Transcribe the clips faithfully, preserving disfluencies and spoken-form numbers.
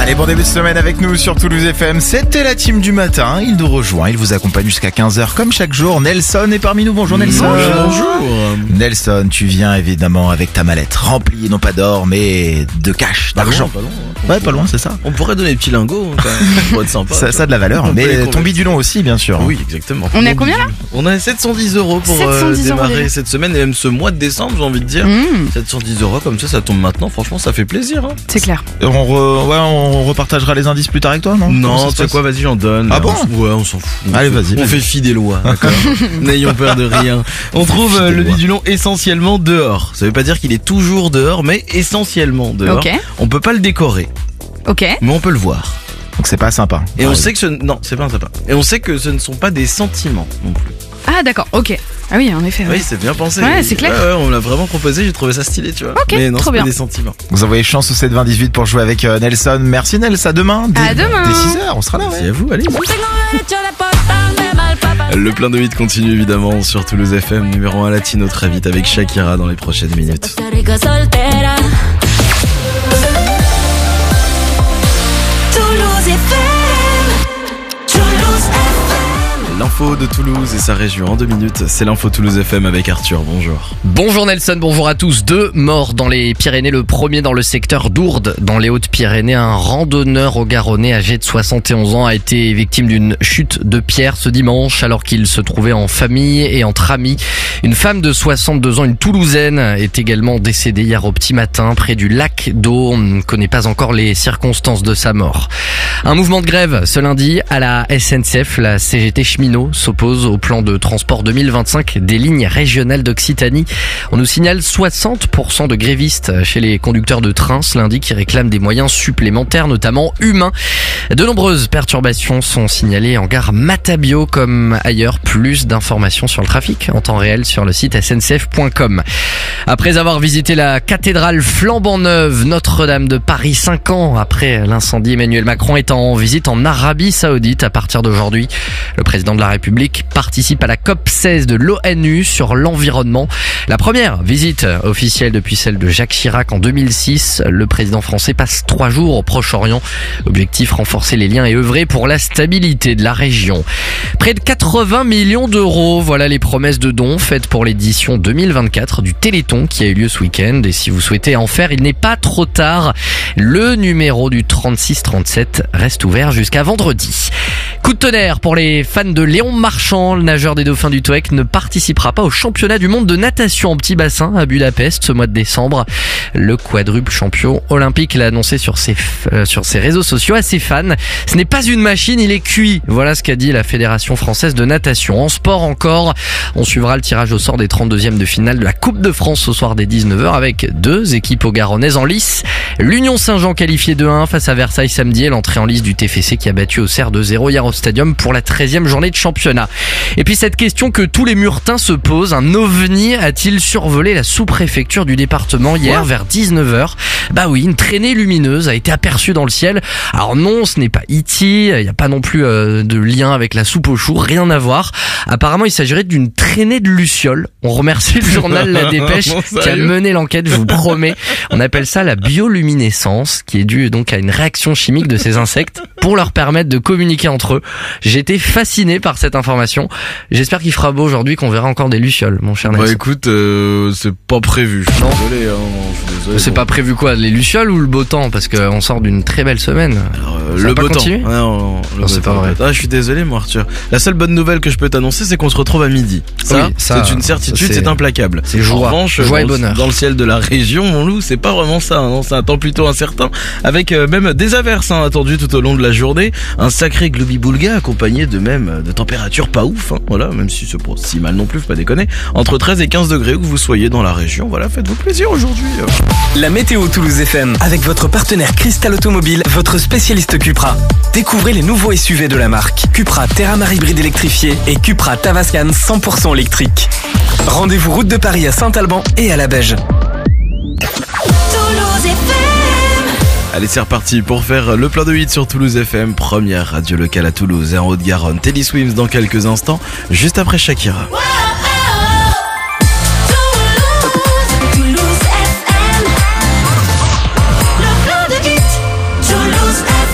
Allez, bon début de semaine avec nous sur Toulouse F M. C'était la team du matin. Il nous rejoint. Il vous accompagne jusqu'à quinze heures comme chaque jour. Nelson est parmi nous. Bonjour Nelson. Bonjour. Bonjour. Nelson, tu viens évidemment avec ta mallette remplie, non pas d'or, mais de cash, d'argent. Pas loin, pas loin. Ouais, pas loin, c'est ça. On pourrait donner des petits lingots, quand même. Ça pourrait être sympa. Ça, ça a de la valeur. On peut les Mais ton convertir. bidulon aussi, bien sûr. Oui, exactement. On est à combien là? On a sept cent dix euros pour sept cent euh, dix euros démarrer déjà. cette semaine et même ce mois de décembre, j'ai envie de dire. Mmh, sept cent dix euros, comme ça, ça tombe maintenant. Franchement, ça fait plaisir. Hein. c'est clair. On, re- ouais, on repartagera les indices plus tard avec toi, non? Comment ça Non, se tu sais passe quoi, vas-y, j'en donne. Ah bon? On s- Ouais, on s'en fout. On Allez, fait- vas-y, On vas-y. fait fi des lois, d'accord? N'ayons peur de rien. On trouve euh, Fi des le lois. bidulon essentiellement dehors. Ça veut pas dire qu'il est toujours dehors, mais essentiellement dehors. Ok, On peut pas le décorer, ok. mais on peut le voir. Donc c'est pas sympa. Et on Ouais. sait que ce... Non, c'est pas un sapin. Et on sait que ce ne sont pas des sentiments non plus. Ah d'accord, ok. Ah oui, en effet. Ouais. Oui, c'est bien pensé. Ouais, c'est clair. Ouais, ouais, on l'a vraiment proposé, j'ai trouvé ça stylé, tu vois. Ok, Mais non, trop c'est pas bien. des sentiments. Vous envoyez chance au sept vingt dix-huit pour jouer avec euh, Nelson. Merci Nelson. À demain. Dès, À demain. Dès six heures, on sera là. Ouais. Merci à vous, allez. Le plein de huit continue évidemment sur Toulouse F M, numéro un latino très vite avec Shakira dans les prochaines minutes. Costa Rica soltera. Toulouse F M. Toulouse F M. L'info de Toulouse et sa région en deux minutes, c'est l'info Toulouse F M avec Arthur, bonjour. Bonjour Nelson, bonjour à tous. Deux morts dans les Pyrénées. Le premier dans le secteur d'Ourde, dans les Hautes-Pyrénées. Un randonneur au Garonnais âgé de soixante et onze ans a été victime d'une chute de pierre ce dimanche alors qu'il se trouvait en famille et entre amis. Une femme de soixante-deux ans, une Toulousaine, est également décédée hier au petit matin près du lac d'Eau. On ne connaît pas encore les circonstances de sa mort. Un mouvement de grève ce lundi à la S N C F. La C G T Cheminot s'oppose au plan de transport deux mille vingt-cinq des lignes régionales d'Occitanie. On nous signale soixante pour cent de grévistes chez les conducteurs de train ce lundi qui réclament des moyens supplémentaires, notamment humains. De nombreuses perturbations sont signalées en gare Matabio comme ailleurs. Plus d'informations sur le trafic en temps réel sur le site s n c f point com. Après avoir visité la cathédrale flambant neuve Notre-Dame de Paris cinq ans après l'incendie, Emmanuel Macron est en visite en Arabie Saoudite à partir d'aujourd'hui. Le président de la République participe à la COP seize de l'ONU sur l'environnement. La première visite officielle depuis celle de Jacques Chirac en deux mille six. Le président français passe trois jours au Proche-Orient. Objectif, renforcer les liens et œuvrer pour la stabilité de la région. Près de quatre-vingts millions d'euros, voilà les promesses de dons faites pour l'édition deux mille vingt-quatre du Téléthon qui a eu lieu ce week-end. Et si vous souhaitez en faire, il n'est pas trop tard. Le numéro du trente-six trente-sept reste ouvert jusqu'à vendredi. Coup de tonnerre pour les fans de Léon Marchand. Le nageur des Dauphins du Touac ne participera pas au championnat du monde de natation en petit bassin à Budapest ce mois de décembre. Le quadruple champion olympique l'a annoncé sur ses, euh, sur ses réseaux sociaux à ses fans. Ce n'est pas une machine, il est cuit. Voilà ce qu'a dit la Fédération française de natation. En sport encore, on suivra le tirage au sort des trente-deuxièmes de finale de la Coupe de France ce soir dès dix-neuf heures avec deux équipes au Garonnaises en lice. L'Union Saint-Jean qualifiée deux un face à Versailles samedi et l'entrée en lice du T F C qui a battu Auxerre deux zéro hier au Stadium pour la treizième journée de championnat. Et puis cette question que tous les Muretains se posent, un ovni a-t-il survolé la sous-préfecture du département hier vers dix-neuf heures? Bah oui, une traînée lumineuse a été aperçue dans le ciel. Alors non, ce n'est pas E T, il n'y a pas non plus euh, de lien avec la soupe aux choux, rien à voir. Apparemment, il s'agirait d'une traînée de lucioles. On remercie le journal La Dépêche Bon, qui a sérieux mené l'enquête, je vous promets. On appelle ça la bioluminescence, qui est due donc à une réaction chimique de ces insectes pour leur permettre de communiquer entre eux. J'ai été fasciné par cette information. J'espère qu'il fera beau aujourd'hui, qu'on verra encore des lucioles, mon cher Bah Nelson. écoute, euh, c'est pas prévu. Je suis Non. désolé, hein, je suis désolé. C'est Bon. pas prévu quoi, les lucioles ou le beau temps? Parce qu'on sort d'une très belle semaine. Alors, euh, Ça le va pas beau temps. continuer Ah, non, non, le Non, beau c'est temps. pas vrai. Ah, je suis désolé, moi, Arthur. La seule bonne nouvelle que je peux t'annoncer, c'est qu'on se retrouve à midi. Ça, Oui, ça, c'est une certitude, ça, c'est c'est- implacable. c'est En joie. revanche, Joie et dans, le- bonheur. dans le ciel de la région, mon loup, c'est pas vraiment ça. Hein, c'est un temps plutôt incertain, avec euh, même des averses hein, attendues tout au long de la journée. Un sacré globi-boulga accompagné de même de températures pas ouf. Hein, voilà, même si c'est pas si mal non plus, faut pas déconner. Entre treize et quinze degrés où que vous soyez dans la région. Voilà, faites-vous plaisir aujourd'hui. La météo Toulouse F M avec votre partenaire Cristal Automobile, votre spécialiste Cupra. Découvrez les nouveaux S U V de la marque Cupra Terramar hybride électrifié et Cupra Tavascan cent pour cent électrique. Rendez-vous route de Paris à Saint-Alban et à la Beige. Toulouse F M. Allez, c'est reparti pour faire le plein de hits sur Toulouse F M, première radio locale à Toulouse et en Haute-Garonne. Teddy Swims dans quelques instants, juste après Shakira. Toulouse F M. Le plein de hits. Toulouse F M.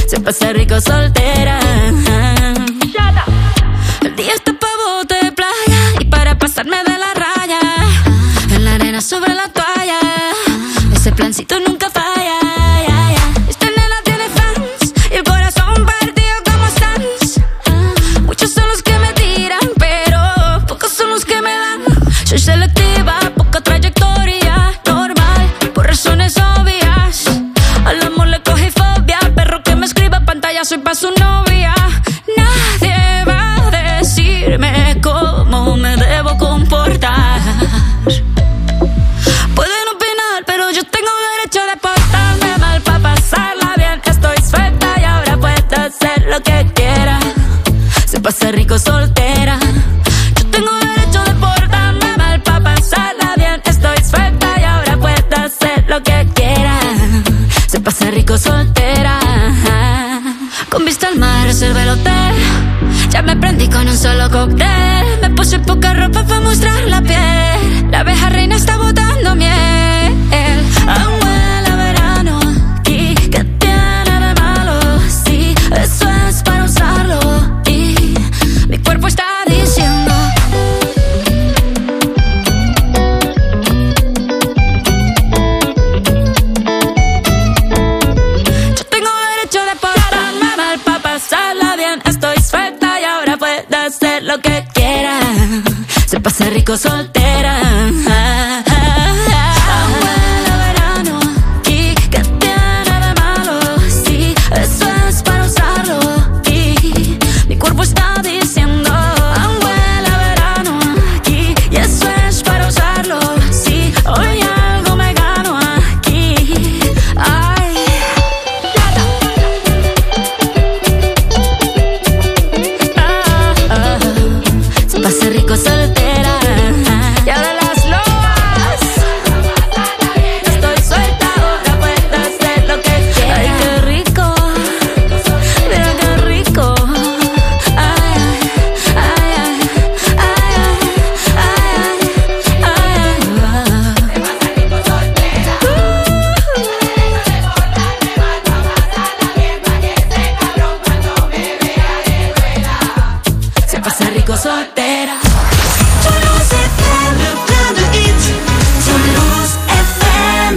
se pasa rico soltera. El día está pa' bote de playa y para pasarme de la raya. En la arena sobre la toalla, ese plancito nunca falla. Esta nena tiene fans y el corazón partido como Sans. Muchos son los que me tiran, pero pocos son los que me dan. Soy selectiva, poca trayectoria, normal, por razones obvias. Al amor le cogí fobia, perro que me escriba pantalla, soy pa' su novia. Nadie va a decirme cómo me debo comportar. Pueden opinar, pero yo tengo derecho de portarme mal pa' pasarla bien. Estoy suelta y ahora puedo hacer lo que quiera. Se pasa rico soltera. Yo tengo derecho de portarme mal pa' pasarla bien. Estoy suelta y ahora puedo hacer lo que quiera. Se pasa rico soltera. Con vista al mar reservé el hotel. Ya me prendí con un solo cóctel. Me puse poca ropa para mostrar la piel. La abeja reina está botando miel. Aún huele a verano aquí. ¿Qué tiene de malo? Sí, eso es para usarlo. Y mi cuerpo está diciendo yo tengo derecho de portarme mal pa' pasarla bien. Estoy suelta y ahora puedo hacer lo que quiera. Se pasa rico soltera. Aún huele a verano aquí. ¿Qué tiene de malo? Sí, eso es para usarlo. Y mi cuerpo está diciendo aún huele a verano aquí. Y eso es para usarlo. Sí, hoy algo me gano aquí. Ay. Se pasa rico soltera. Y ahora las lobas. Estoy suelta, ahora puedo hacer lo que quiera. Ay, qué rico. Mira qué rico. Ay, ay, ay, ay, ay, ay, se pasa rico soltera. Toulouse F M, le plein de hits. Toulouse F M.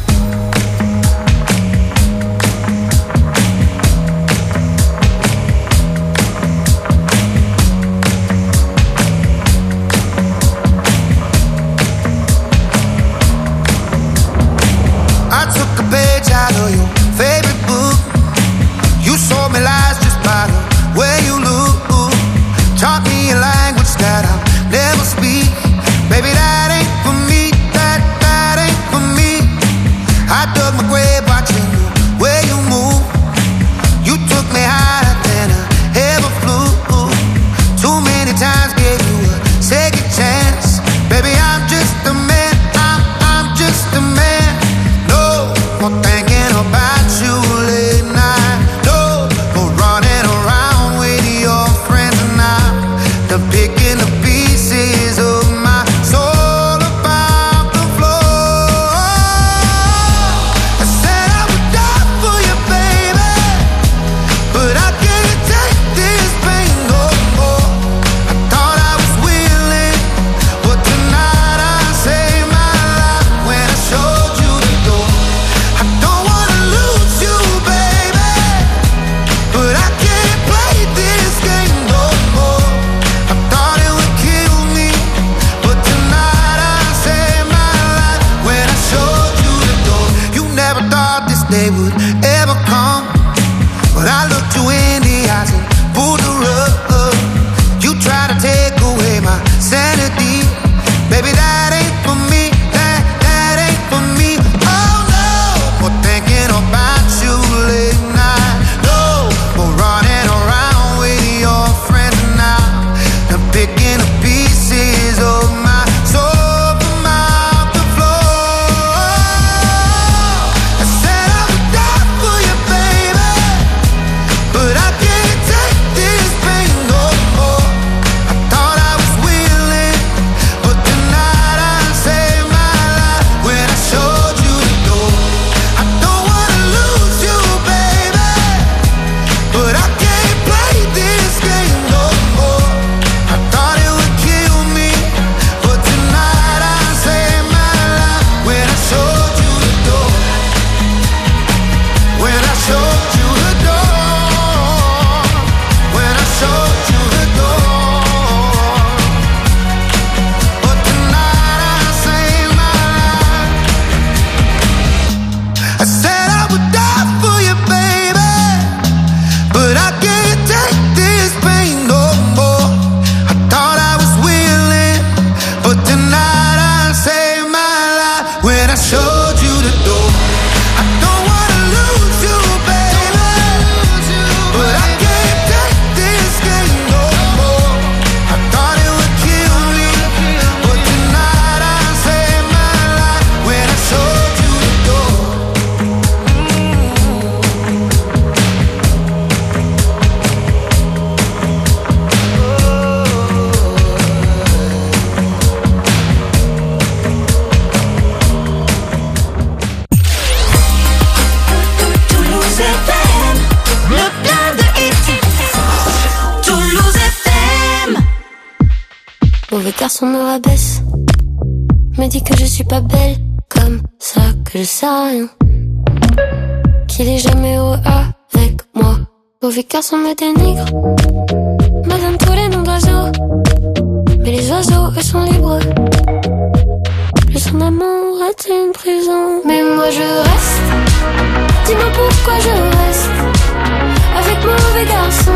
I took a page out of your favorite book. You sold me lies just by the way you look. Taught me a language that I'll never speak. Baby, that ain't for me. That, that ain't for me. I dug my grave watching the way you move. You took me higher than I ever flew. Too many times gave you a second chance. Baby, I'm just a man. I'm, I'm just a man. No more thinking about you late night. No more running around with your friends and I. The picking the pieces of my soul about the floor. I said I would die for you, baby, but I can't take this pain no more. I thought I was willing, but tonight I saved my life when I showed you the door. I don't wanna lose you, baby, but I can't play this game no more. I thought it would kill me, but tonight I saved my life when I showed you the door. You never thought this day would ever come, but I looked you in the eyes and pulled the rug. You try to take away my sanity, baby, that ain't for me. That, that ain't for me. Oh no, more thinking about you late night. No more running around with your friends now. I'm picking the pieces of my soul from out the floor. I said I would die I said I would die for you, baby, but I can't take this pain no more. I thought I was willing, but tonight I saved my life when I showed you the door. I don't wanna lose you, baby, but I can't take this game no more. I thought it would kill me, but tonight I saved my life when I showed you the door. Toulouse F M, le plein de hits. Toulouse F M. Mauvais garçon me rabaisse, me dit que je suis pas belle, comme ça que je sais rien, qu'il est jamais heureux avec moi. Mauvais garçon me dénigre, me donne tous les noms d'oiseaux, mais les oiseaux eux sont libres. Le son d'amour est une prison, mais moi je reste. Dis-moi pourquoi je reste avec mauvais garçon.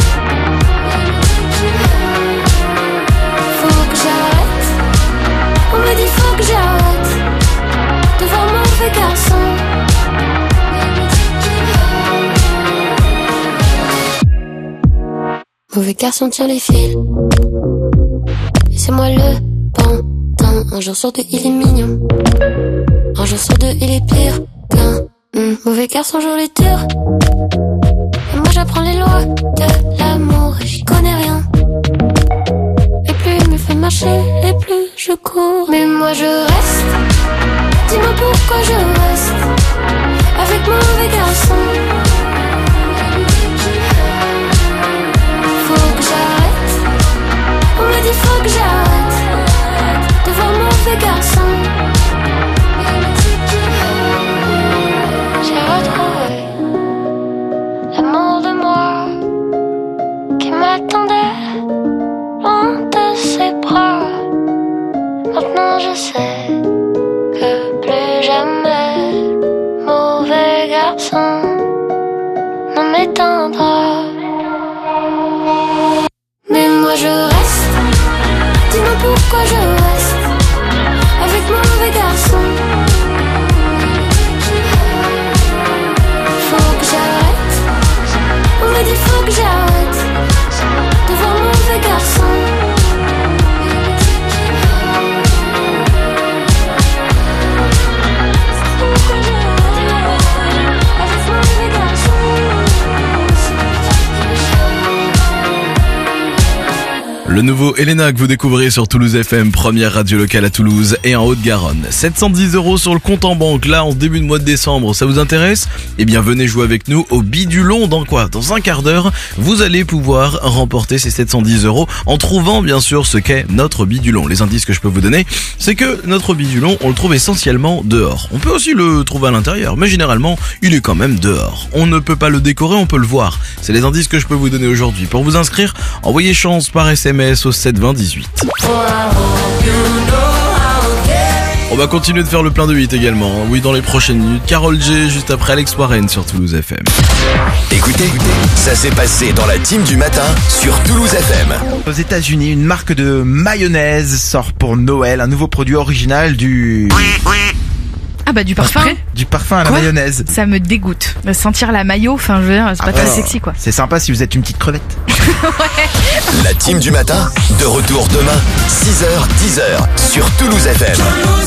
Faut que j'arrête. On me dit faut que j'arrête de voir mauvais garçon. Mauvais garçon tire les fils, et c'est moi le pantin. Un jour sur deux il est mignon, un jour sur deux il est pire qu'un mmh. Mauvais garçon joue les tours, et moi j'apprends les lois de l'amour et j'y connais rien. Et plus il me fait marcher, et plus je cours. Mais moi je reste. Dis-moi pourquoi je reste avec mauvais garçon. Faut que j'arrête. On me dit faut que j'arrête de voir mauvais garçon. J'ai retrouvé l'amour de moi qui m'attendait loin de ses bras. Maintenant je sais que plus jamais mauvais garçon ne m'éteindra. Mais moi je reste. Dis-moi pourquoi je reste avec mauvais garçon. Faut que j'arrête. On me dit faut que j'arrête de voir mauvais garçon. Le nouveau Elena que vous découvrez sur Toulouse F M, première radio locale à Toulouse et en Haute-Garonne. sept cent dix euros sur le compte en banque, là en ce début de mois de décembre, ça vous intéresse? Eh bien venez jouer avec nous au bidulon dans quoi? Dans un quart d'heure, vous allez pouvoir remporter ces sept cent dix euros en trouvant bien sûr ce qu'est notre bidulon. Les indices que je peux vous donner, c'est que notre bidulon, on le trouve essentiellement dehors. On peut aussi le trouver à l'intérieur, mais généralement, il est quand même dehors. On ne peut pas le décorer, on peut le voir. C'est les indices que je peux vous donner aujourd'hui. Pour vous inscrire, envoyez chance par S M S au sept vingt dix-huit. On va continuer de faire le plein de hits également. Oui, dans les prochaines minutes. Carole G, juste après Alex Warren sur Toulouse F M. Écoutez, ça s'est passé dans la team du matin sur Toulouse F M. Aux États-Unis, une marque de mayonnaise sort pour Noël un nouveau produit original du Ah bah du parfum. du parfum à la Quoi mayonnaise. Ça me dégoûte. Sentir la mayo, enfin je veux dire, c'est pas Après, très sexy quoi. C'est sympa si vous êtes une petite crevette. La team du matin, de retour demain, six heures, dix heures sur Toulouse F M.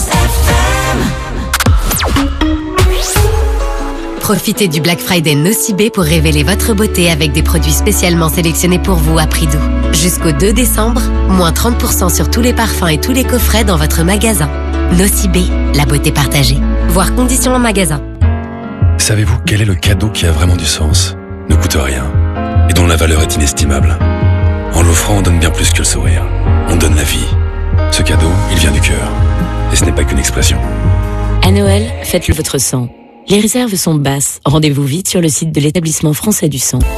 Profitez du Black Friday Nocibé pour révéler votre beauté avec des produits spécialement sélectionnés pour vous à prix doux. Jusqu'au deux décembre, moins trente pour cent sur tous les parfums et tous les coffrets dans votre magasin. Nocibé, la beauté partagée. Voir conditions en magasin. Savez-vous quel est le cadeau qui a vraiment du sens, ne coûte rien et dont la valeur est inestimable? En l'offrant, on donne bien plus que le sourire. On donne la vie. Ce cadeau, il vient du cœur. Et ce n'est pas qu'une expression. À Noël, faites-le votre sang. Les réserves sont basses. Rendez-vous vite sur le site de l'établissement français du sang.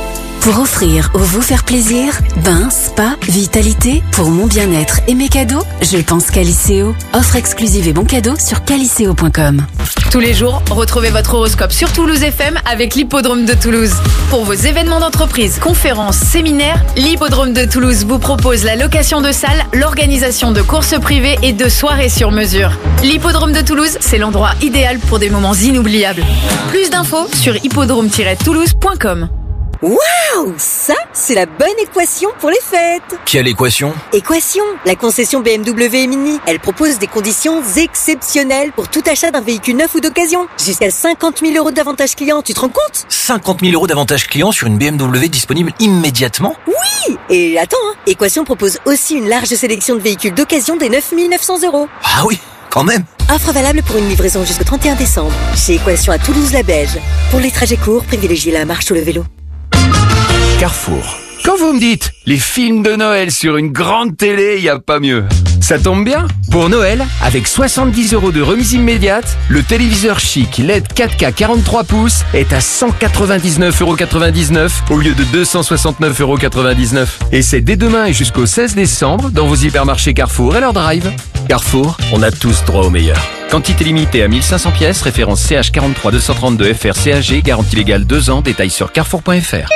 Pour offrir ou vous faire plaisir, bain, spa, vitalité, pour mon bien-être et mes cadeaux, je pense Caliceo. Offre exclusive et bon cadeau sur caliceo point com. Tous les jours, retrouvez votre horoscope sur Toulouse F M avec l'Hippodrome de Toulouse. Pour vos événements d'entreprise, conférences, séminaires, l'Hippodrome de Toulouse vous propose la location de salles, l'organisation de courses privées et de soirées sur mesure. L'Hippodrome de Toulouse, c'est l'endroit idéal pour des moments inoubliables. Plus d'infos sur hippodrome tiret toulouse point com. Waouh, ça, c'est la bonne équation pour les fêtes. Quelle équation? Équation, la concession B M W et Mini. Elle propose des conditions exceptionnelles pour tout achat d'un véhicule neuf ou d'occasion. Jusqu'à cinquante mille euros d'avantages clients, tu te rends compte? cinquante mille euros d'avantages clients sur une B M W disponible immédiatement? Oui. Et attends, hein, Équation propose aussi une large sélection de véhicules d'occasion des neuf mille neuf cents euros. Ah oui, quand même. Offre valable pour une livraison jusqu'au trente et un décembre. Chez Équation à Toulouse-la-Beige. Pour les trajets courts, privilégiez la marche ou le vélo. Carrefour. Quand vous me dites les films de Noël sur une grande télé, y a pas mieux. Ça tombe bien. Pour Noël, avec soixante-dix euros de remise immédiate, le téléviseur chic L E D quatre K quarante-trois pouces est à cent quatre-vingt-dix-neuf euros quatre-vingt-dix-neuf au lieu de deux cent soixante-neuf euros quatre-vingt-dix-neuf. Et c'est dès demain et jusqu'au seize décembre dans vos hypermarchés Carrefour et leur drive. Carrefour, on a tous droit au meilleur. Quantité limitée à mille cinq cents pièces, référence C H quarante-trois deux cent trente-deux F R C A G, garantie légale deux ans, détails sur carrefour point f r.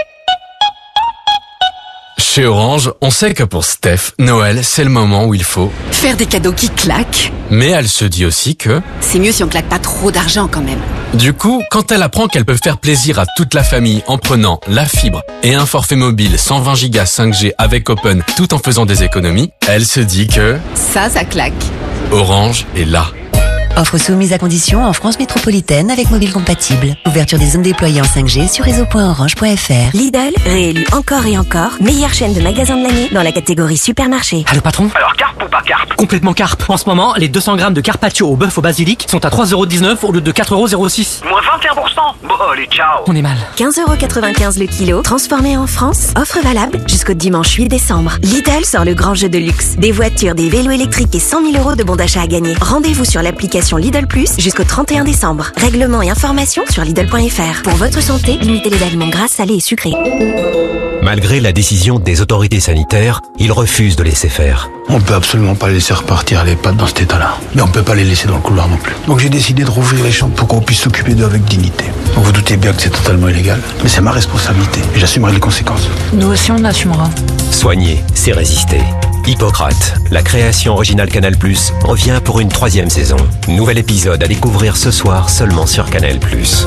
Chez Orange, on sait que pour Steph, Noël, c'est le moment où il faut... Faire des cadeaux qui claquent. Mais elle se dit aussi que... C'est mieux si on claque pas trop d'argent quand même. Du coup, quand elle apprend qu'elle peut faire plaisir à toute la famille en prenant la fibre et un forfait mobile cent vingt gigas cinq G avec Open tout en faisant des économies, elle se dit que... Ça, ça claque. Orange est là. Offre soumise à condition en France métropolitaine avec mobile compatible. Ouverture des zones déployées en cinq G sur réseau point orange point f r. Lidl, réélu encore et encore, meilleure chaîne de magasins de l'année dans la catégorie supermarché. Allô patron? Alors carpe ou pas carpe? Complètement carpe. En ce moment, les deux cents grammes de carpaccio au bœuf au basilic sont à trois euros dix-neuf au lieu de quatre euros zéro six. Moins vingt et un pour cent. Bon, allez, ciao. On est mal. quinze euros quatre-vingt-quinze le kilo, transformé en France. Offre valable jusqu'au dimanche huit décembre. Lidl sort le grand jeu de luxe. Des voitures, des vélos électriques et cent mille euros de bons d'achat à gagner. Rendez-vous sur l'application Lidl Plus jusqu'au trente et un décembre. Règlements et informations sur Lidl point f r. Pour votre santé, limitez les aliments gras, salés et sucrés. Malgré la décision des autorités sanitaires, ils refusent de laisser faire. On peut absolument pas les laisser repartir les pattes dans cet état-là. Mais on peut pas les laisser dans le couloir non plus. Donc j'ai décidé de rouvrir les chambres pour qu'on puisse s'occuper d'eux avec dignité. Donc vous doutez bien que c'est totalement illégal. Mais c'est ma responsabilité et j'assumerai les conséquences. Nous aussi on assumera. Soigner, c'est résister. Hippocrate, la création originale Canal+, revient pour une troisième saison. Nouvel épisode à découvrir ce soir seulement sur Canal+.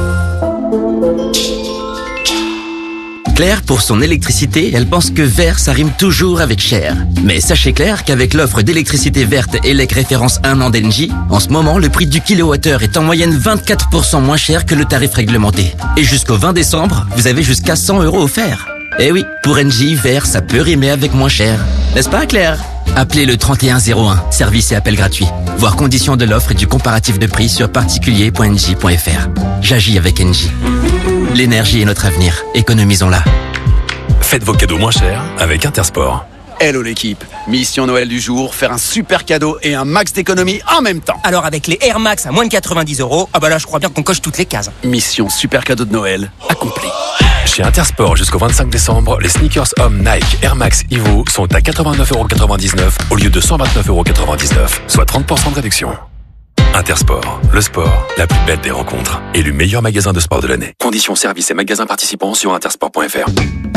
Claire, pour son électricité, elle pense que vert, ça rime toujours avec cher. Mais sachez Claire qu'avec l'offre d'électricité verte E L E C référence un an d'Engie, en ce moment, le prix du kilowattheure est en moyenne vingt-quatre pour cent moins cher que le tarif réglementé. Et jusqu'au vingt décembre, vous avez jusqu'à cent euros offerts. Eh oui, pour Engie, vert, ça peut rimer avec moins cher. N'est-ce pas, Claire? Appelez le trente et un zéro un, service et appel gratuit. Voir conditions de l'offre et du comparatif de prix sur particulier point engie point f r. J'agis avec Engie. L'énergie est notre avenir, économisons-la. Faites vos cadeaux moins chers avec Intersport. Hello l'équipe, mission Noël du jour, faire un super cadeau et un max d'économie en même temps. Alors avec les Air Max à moins de quatre-vingt-dix euros, ah bah là je crois bien qu'on coche toutes les cases. Mission super cadeau de Noël accomplie. Chez Intersport jusqu'au vingt-cinq décembre, les sneakers hommes Nike Air Max Evo sont à quatre-vingt-neuf euros quatre-vingt-dix-neuf au lieu de cent vingt-neuf euros quatre-vingt-dix-neuf, soit trente pour cent de réduction. Intersport, le sport, la plus belle des rencontres. Élu meilleur magasin de sport de l'année. Conditions, services et magasins participants sur intersport point f r.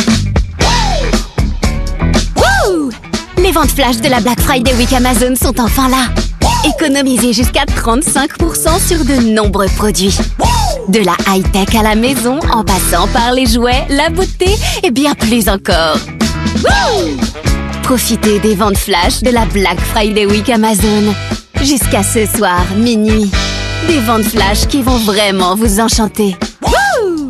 Wouh! Les ventes flash de la Black Friday Week Amazon sont enfin là. Économisez jusqu'à trente-cinq pour cent sur de nombreux produits. De la high-tech à la maison, en passant par les jouets, la beauté et bien plus encore. Wouh! Profitez des ventes flash de la Black Friday Week Amazon. Jusqu'à ce soir, minuit. Des ventes flash qui vont vraiment vous enchanter. Wouh!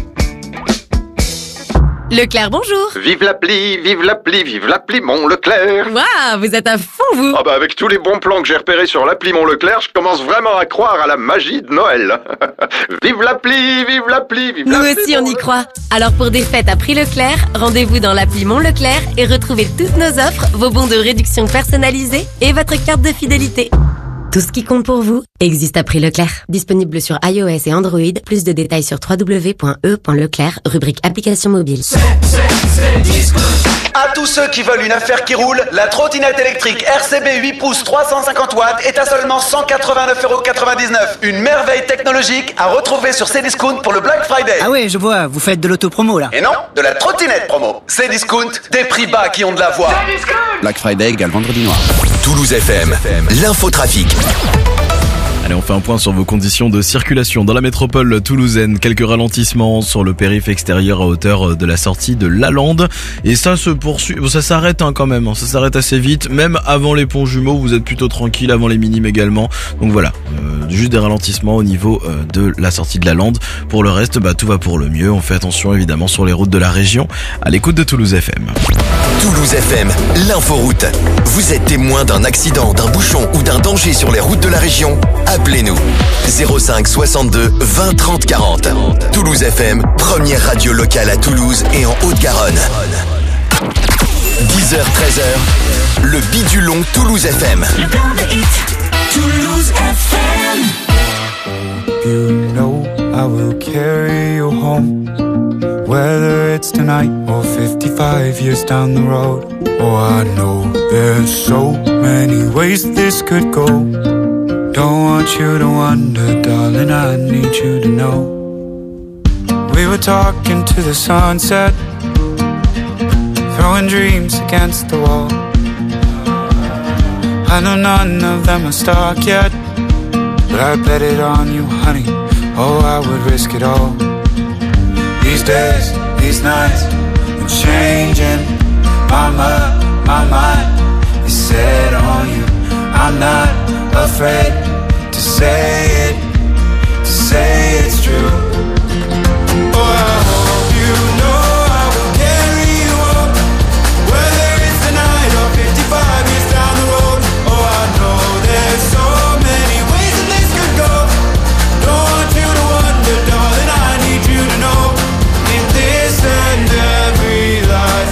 Leclerc, bonjour. Vive l'appli, vive l'appli, vive l'appli Mon Leclerc. Waouh, vous êtes à fond, vous. Ah bah avec tous les bons plans que j'ai repérés sur l'appli Mon Leclerc, je commence vraiment à croire à la magie de Noël. Vive l'appli, vive l'appli, vive Nous l'appli. aussi, on y croit. Alors pour des fêtes à prix Leclerc, rendez-vous dans l'appli Mon Leclerc et retrouvez toutes nos offres, vos bons de réduction personnalisés et votre carte de fidélité. Tout ce qui compte pour vous existe à prix Leclerc. Disponible sur iOS et Android. Plus de détails sur w w w point e point leclerc, rubrique application mobile. C'est, c'est, c'est Discount. À tous ceux qui veulent une affaire qui roule, la trottinette électrique R C B huit pouces trois cent cinquante watts est à seulement cent quatre-vingt-neuf euros quatre-vingt-dix-neuf. Une merveille technologique à retrouver sur Cdiscount pour le Black Friday. Ah ouais, je vois, vous faites de l'auto-promo là. Et non, de la trottinette promo. Cdiscount, des prix bas qui ont de la voix. Black Friday égale vendredi noir. Toulouse F M, l'infotrafic. Allez, on fait un point sur vos conditions de circulation dans la métropole toulousaine. Quelques ralentissements sur le périph' extérieur à hauteur de la sortie de Lalande. Et ça se poursuit, bon, ça s'arrête hein, quand même, hein. Ça s'arrête assez vite. Même avant les ponts jumeaux, vous êtes plutôt tranquille, avant les minimes également. Donc voilà, euh, juste des ralentissements au niveau euh, de la sortie de Lalande. Pour le reste, bah, tout va pour le mieux. On fait attention évidemment sur les routes de la région. À l'écoute de Toulouse F M. Toulouse F M, l'inforoute. Vous êtes témoin d'un accident, d'un bouchon ou d'un danger sur les routes de la région? Appelez-nous. zéro cinq soixante-deux vingt trente quarante. Toulouse F M, première radio locale à Toulouse et en Haute-Garonne. dix heures treize heures, le Bidulon Toulouse F M. Le plan de hit, Toulouse F M. You know I will carry you home, whether it's tonight or fifty-five years down the road. Oh, I know there's so many ways this could go. Don't want you to wonder, darling, I need you to know. We were talking to the sunset, throwing dreams against the wall. I know none of them are stuck yet, but I bet it on you, honey. Oh, I would risk it all. These days, these nights, I'm changing. My mind, my mind is set on you. I'm not afraid to say it, to say it's true. Oh, I hope you know I will carry you home, whether it's tonight or fifty-five years down the road. Oh, I know there's so many ways that this could go. Don't want you to wonder, darling, I need you to know. In this and every life,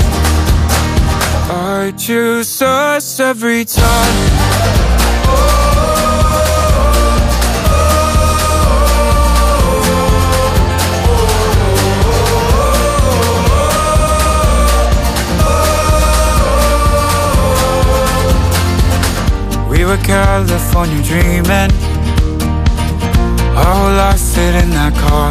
I choose us every time. We were California dreaming, our whole life fit in that car.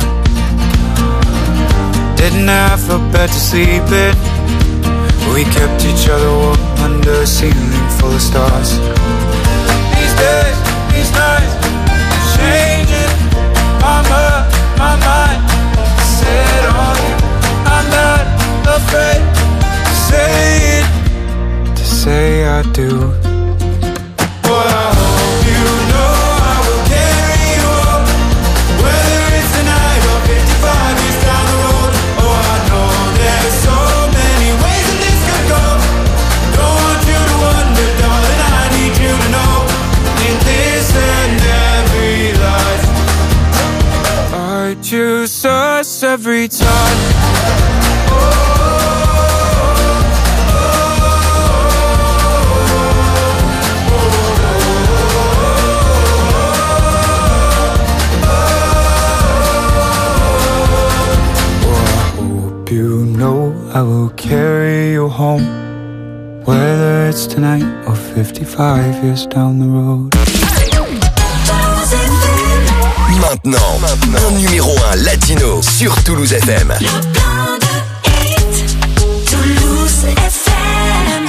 Didn't have a bed to sleep in, we kept each other warm under a ceiling full of stars. These days, these nights, changing. My mind, my mind, set on you. I'm not afraid to say it, to say I do. Boy, I hope you know I will carry you home, whether it's tonight or fifty-five years down the road. Oh, I know there's so many ways that this could go. Don't want you to wonder, darling, I need you to know. In this and every life, I choose us every time. You know I will carry you home, whether it's tonight or fifty-five years down the road. Maintenant, un numéro un latino sur Toulouse F M. Toulouse F M.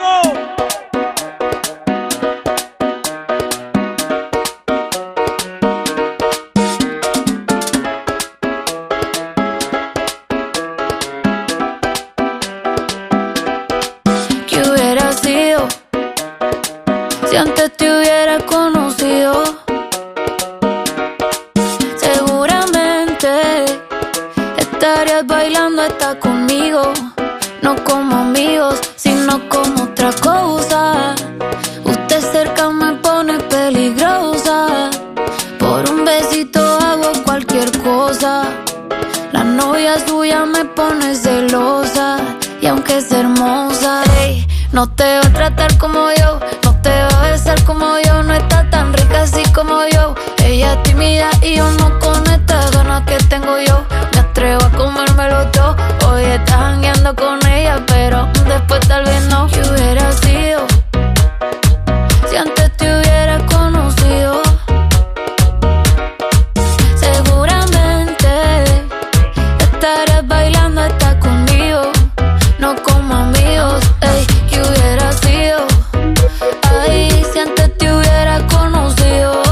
¿Qué hubiera sido si antes te hubiera conocido? Seguramente estarías bailando hasta conmigo, no como amigos, sino como otra cosa. Usted cerca me pone peligrosa, por un besito hago cualquier cosa. La novia suya me pone celosa, y aunque es hermosa, ey, no te va a tratar como yo, no te va a besar como yo, no está tan rica es tímida y yo no con estas ganas que tengo yo. Me atrevo a comérmelo todo. Hoy estás jangueando con ella, pero después tal vez no. ¿Qué hubiera sido si antes te hubiera conocido? Seguramente estarías bailando hasta conmigo, no como amigos. Ey, ¿qué hubiera sido? Ay, si antes te hubiera conocido.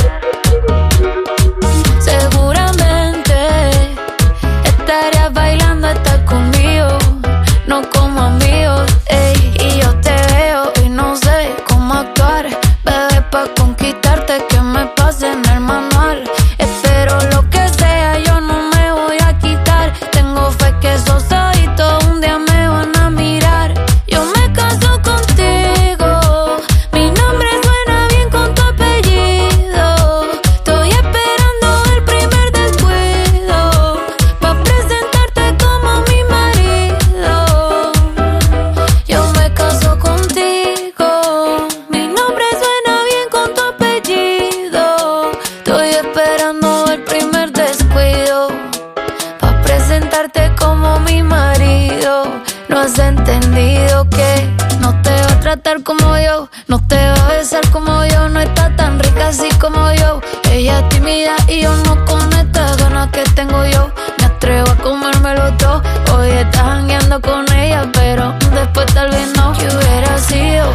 Seguramente estarías bailando hasta conmigo, no como amigos. Ey, y yo te veo y no sé cómo actuar, bebé, pa' conquistarte que me pase en el manual. Espero lo que sea, yo no me voy a quitar. Tengo fe que esos ojitos un día me van a mirar. Yo me caso contigo, mi nombre suena bien con tu apellido. Estoy esperando el primer descuido pa' presentarte como mi marido. Yo me caso contigo, mi nombre suena bien con tu apellido. Estoy esperando el primer descuido pa' presentarte como mi marido. No has entendido que no te va a tratar como yo, no te va a besar como yo, no está tan rica así como yo. Ella es tímida y yo no con estas ganas que tengo yo. Me atrevo a comérmelo todo. Hoy estás jangueando con ella, pero después tal vez no. ¿Qué hubiera sido?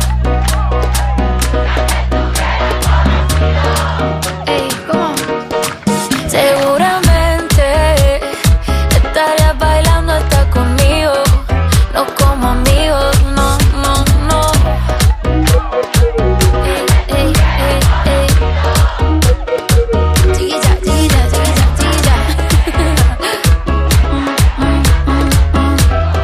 Ey, ¿cómo? Seguramente estarías bailando hasta conmigo, no como amigos, no, no, no. Ey, ey, ey, ey. Chiquilla, chiquilla, chiquilla, chiquilla. Mm, mm, mm, mm.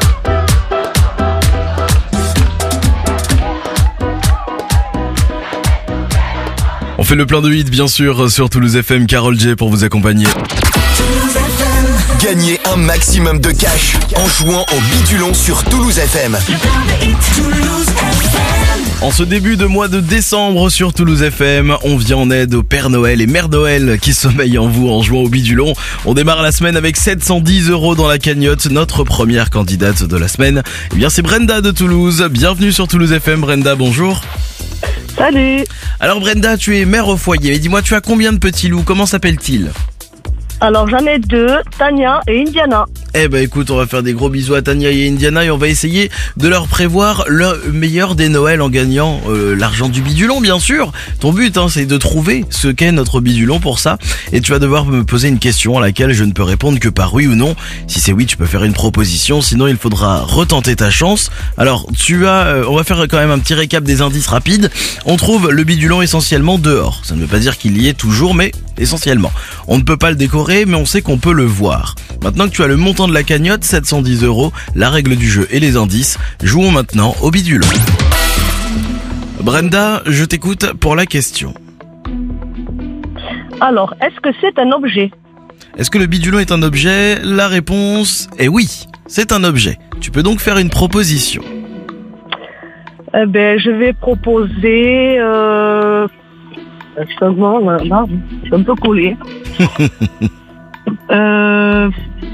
On fait le plein de hits bien sûr sur Toulouse F M, Carole J pour vous accompagner. Gagnez un maximum de cash en jouant au bidulon sur Toulouse F M. En ce début de mois de décembre sur Toulouse F M, on vient en aide au Père Noël et Mère Noël qui sommeillent en vous en jouant au bidulon. On démarre la semaine avec sept cent dix euros dans la cagnotte. Notre première candidate de la semaine, eh bien c'est Brenda de Toulouse. Bienvenue sur Toulouse F M. Brenda, bonjour. Salut. Alors Brenda, tu es mère au foyer. Mais dis-moi, tu as combien de petits loups? Comment s'appellent-ils? Alors j'en ai deux, Tania et Indiana. Eh ben écoute, on va faire des gros bisous à Tania et Indiana et on va essayer de leur prévoir le meilleur des Noëls en gagnant euh, l'argent du bidulon, bien sûr. Ton but, hein, c'est de trouver ce qu'est notre bidulon pour ça. Et tu vas devoir me poser une question à laquelle je ne peux répondre que par oui ou non. Si c'est oui, tu peux faire une proposition. Sinon, il faudra retenter ta chance. Alors, tu as, euh, on va faire quand même un petit récap des indices rapides. On trouve le bidulon essentiellement dehors. Ça ne veut pas dire qu'il y est toujours, mais essentiellement. On ne peut pas le décorer, mais on sait qu'on peut le voir. Maintenant que tu as le montant de la cagnotte, sept cent dix euros, la règle du jeu et les indices, jouons maintenant au bidulon. Brenda, je t'écoute pour la question. Alors, est-ce que c'est un objet? Est-ce que le bidulon est un objet? La réponse est oui, c'est un objet. Tu peux donc faire une proposition. Eh ben, je vais proposer... Euh... Justement, là, je suis un peu collé. euh...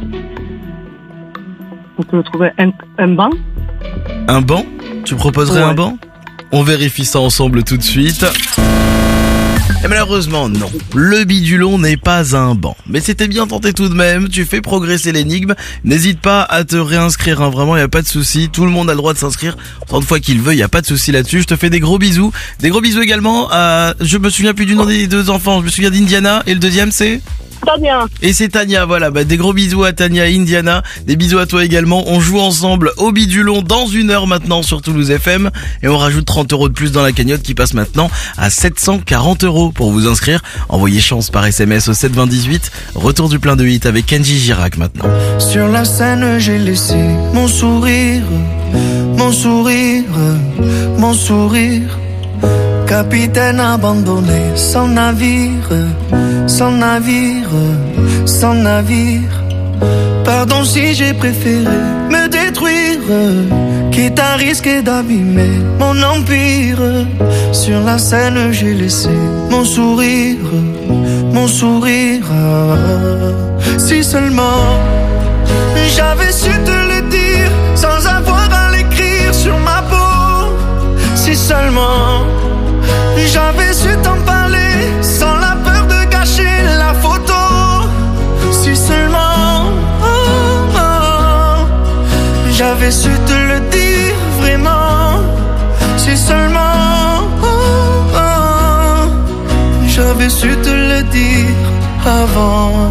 On peut trouver un, un banc. Un banc? Tu proposerais ouais. un banc? On vérifie ça ensemble tout de suite. Et malheureusement, non. Le bidulon n'est pas un banc. Mais c'était bien tenté tout de même. Tu fais progresser l'énigme. N'hésite pas à te réinscrire, hein. Vraiment, il n'y a pas de souci. Tout le monde a le droit de s'inscrire autant de fois qu'il veut. Il n'y a pas de souci là-dessus. Je te fais des gros bisous. Des gros bisous également à... Je me souviens plus du nom des deux enfants. Je me souviens d'Indiana. Et le deuxième, c'est... Tania. Et c'est Tania, voilà. Bah, des gros bisous à Tania et Indiana. Des bisous à toi également. On joue ensemble au bidulon dans une heure maintenant sur Toulouse F M. Et on rajoute trente euros de plus dans la cagnotte qui passe maintenant à sept cent quarante euros. Pour vous inscrire, envoyez chance par S M S au sept vingt dix-huit. Retour du plein de hits avec Kenji Girac maintenant. Sur la scène, j'ai laissé mon sourire, mon sourire, mon sourire. Capitaine abandonné, sans navire, sans navire, sans navire. Pardon si j'ai préféré me détruire, quitte à risquer d'abîmer mon empire. Sur la scène, j'ai laissé mon sourire, mon ton sourire. Si seulement j'avais su te le dire sans avoir à l'écrire sur ma peau. Si seulement j'avais su t'en parler sans la peur de gâcher la photo. Si seulement oh, oh, j'avais su te le dire vraiment. Si seulement oh, oh, j'avais su te le dire avant.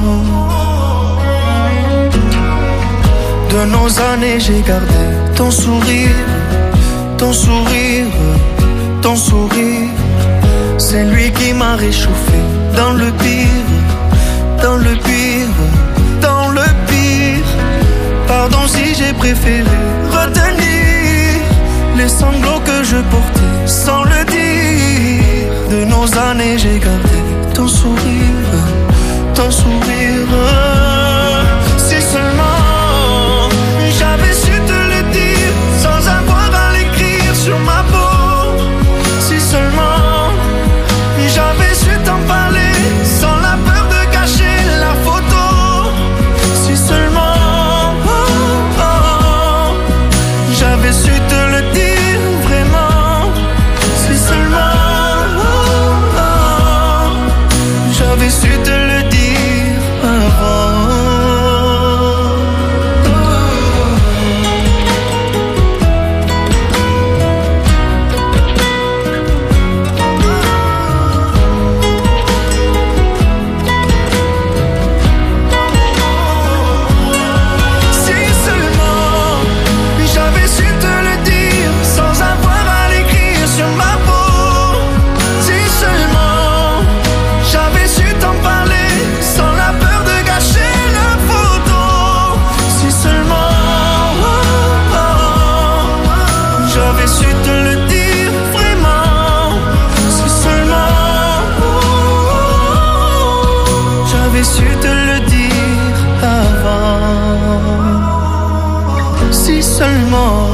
De nos années j'ai gardé ton sourire, ton sourire, ton sourire. C'est lui qui m'a réchauffé dans le pire, dans le pire, dans le pire. Pardon si j'ai préféré retenir les sanglots que je portais sans le dire. De nos années j'ai gardé ton sourire, ton sourire. Si seulement j'avais su te le dire sans avoir à l'écrire sur ma peau. Si seulement j'avais su t'en parler sans la peur de gâcher la photo. Si seulement oh, oh, j'avais su te le dire vraiment. Si seulement oh, oh, j'avais su te le dire avant. Su te le dire avant. Si seulement.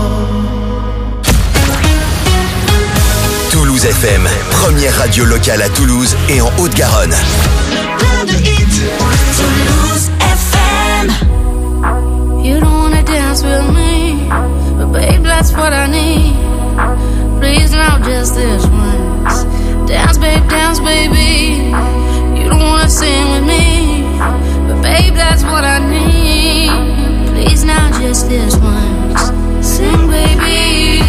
Toulouse F M, première radio locale à Toulouse et en Haute-Garonne. Toulouse F M. You don't wanna dance with me, but babe, that's what I need. Please now, just this once. Dance, babe, dance, baby. You don't wanna sing with me, but babe, that's what I need. Please now, just this once. Sing, baby.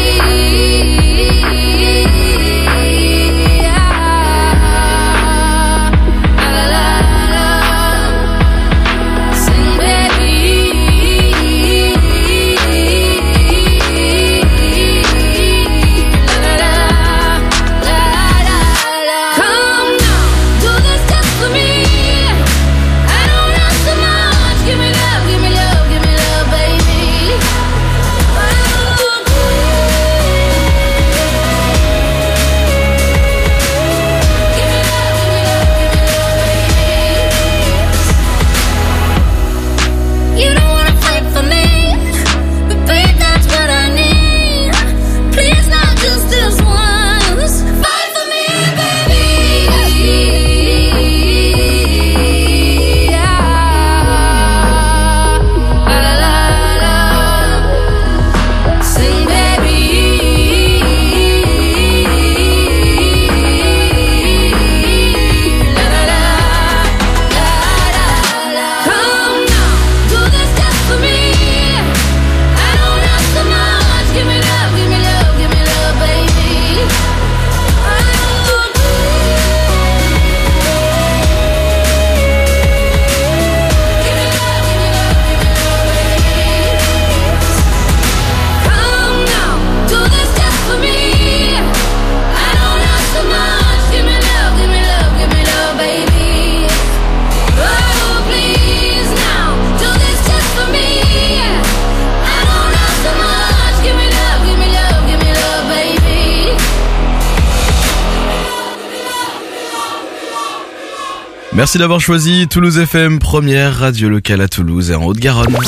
Merci d'avoir choisi Toulouse F M, première radio locale à Toulouse et en Haute-Garonne.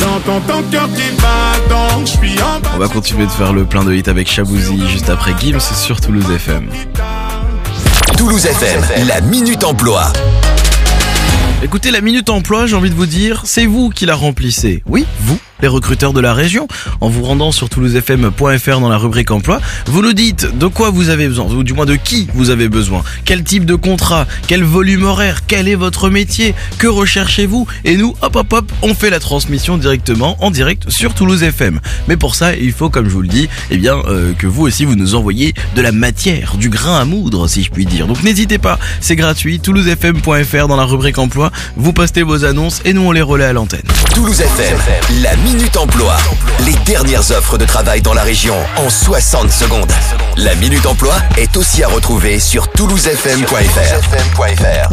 On va continuer de faire le plein de hits avec Chabouzi juste après Gims sur Toulouse F M. Toulouse F M, la Minute Emploi. Écoutez, la Minute Emploi, j'ai envie de vous dire, c'est vous qui la remplissez. Oui, vous, les recruteurs de la région. En vous rendant sur toulouse f m point f r dans la rubrique emploi, vous nous dites de quoi vous avez besoin, ou du moins de qui vous avez besoin, quel type de contrat, quel volume horaire, quel est votre métier, que recherchez-vous, et nous, hop hop hop, on fait la transmission directement en direct sur Toulouse F M. Mais pour ça, il faut, comme je vous le dis, eh bien euh, que vous aussi vous nous envoyez de la matière, du grain à moudre, si je puis dire. Donc n'hésitez pas, c'est gratuit, toulouse f m point f r dans la rubrique emploi, vous postez vos annonces et nous on les relaie à l'antenne. Toulouse F M, la Minute Emploi. Les dernières offres de travail dans la région en soixante secondes. La Minute Emploi est aussi à retrouver sur toulouse f m point f r.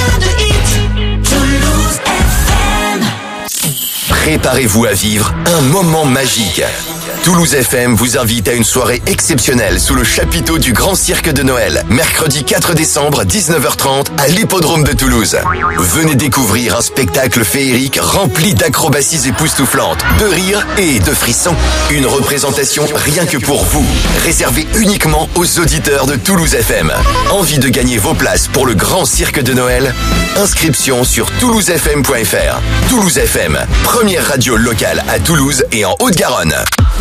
Préparez-vous à vivre un moment magique. Toulouse F M vous invite à une soirée exceptionnelle sous le chapiteau du Grand Cirque de Noël, mercredi quatre décembre, dix-neuf heures trente, à l'hippodrome de Toulouse. Venez découvrir un spectacle féerique rempli d'acrobaties époustouflantes, de rires et de frissons. Une représentation rien que pour vous, réservée uniquement aux auditeurs de Toulouse F M. Envie de gagner vos places pour le Grand Cirque de Noël? Inscription sur toulouse f m point f r. Toulouse F M, première radio locale à Toulouse et en Haute-Garonne.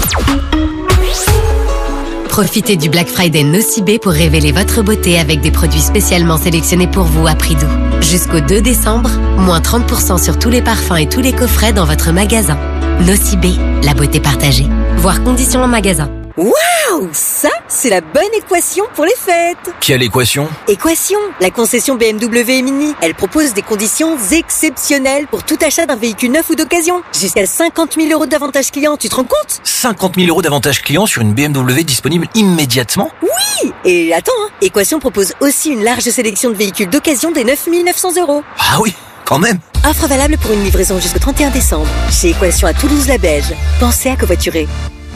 Profitez du Black Friday Nocibé pour révéler votre beauté avec des produits spécialement sélectionnés pour vous à prix doux. Jusqu'au deux décembre, moins trente pour cent sur tous les parfums et tous les coffrets dans votre magasin. Nocibé, la beauté partagée. Voir conditions en magasin. Waouh, ça, c'est la bonne équation pour les fêtes. Quelle équation? Équation, la concession B M W et Mini. Elle propose des conditions exceptionnelles pour tout achat d'un véhicule neuf ou d'occasion. Jusqu'à cinquante mille euros d'avantages clients, tu te rends compte? cinquante mille euros d'avantages clients sur une B M W disponible immédiatement? Oui. Et attends, hein, Équation propose aussi une large sélection de véhicules d'occasion des neuf mille neuf cents euros. Ah oui, quand même. Offre valable pour une livraison jusqu'au trente et un décembre. Chez Équation à Toulouse-la-Beige. Pensez à covoiturer.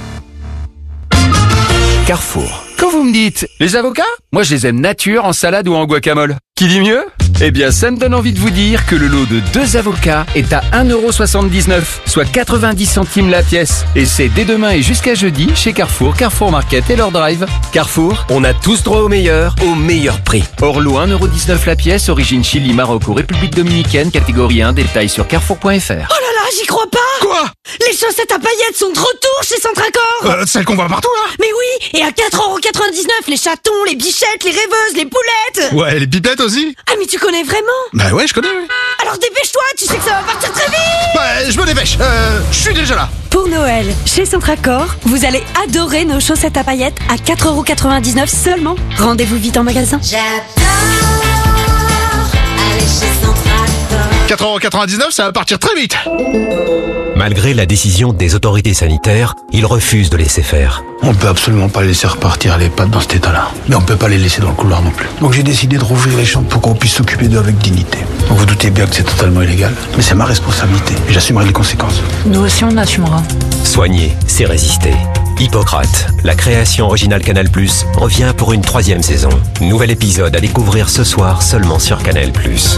Carrefour. Quand vous me dites les avocats, moi je les aime nature, en salade ou en guacamole. Qui dit mieux? Eh bien ça me donne envie de vous dire que le lot de deux avocats est à un euro soixante-dix-neuf, soit quatre-vingt-dix centimes la pièce. Et c'est dès demain et jusqu'à jeudi chez Carrefour, Carrefour Market et leur drive. Carrefour, on a tous droit au meilleur, au meilleur prix. Hors lot un euro dix-neuf la pièce, origine Chili, Maroc ou République Dominicaine, catégorie un, détails sur carrefour point f r. Oh là là, j'y crois pas. Quoi? Les chaussettes à paillettes sont de retour chez Centracor. Euh, celles qu'on voit partout là? Mais oui, et à quatre euros quatre-vingt-dix-neuf, les chatons, les bichettes, les rêveuses, les poulettes. Ouais, les pipettes aussi. Ah mais tu connais vraiment? Bah ouais, je connais, oui. Alors dépêche-toi, tu sais que ça va partir très vite. Ouais, je me dépêche, euh, je suis déjà là. Pour Noël, chez Centracor, vous allez adorer nos chaussettes à paillettes à quatre euros quatre-vingt-dix-neuf seulement. Rendez-vous vite en magasin. J'adore aller chez Centracor. quatre euros quatre-vingt-dix-neuf, ça va partir très vite. Malgré la décision des autorités sanitaires, ils refusent de laisser faire. On peut absolument pas les laisser repartir les pattes dans cet état-là. Mais on peut pas les laisser dans le couloir non plus. Donc j'ai décidé de rouvrir les chambres pour qu'on puisse s'occuper d'eux avec dignité. Donc vous doutez bien que c'est totalement illégal. Mais c'est ma responsabilité et j'assumerai les conséquences. Nous aussi on assumera. Soigner, c'est résister. Hippocrate, la création originale Canal plus, revient pour une troisième saison. Nouvel épisode à découvrir ce soir seulement sur Canal plus.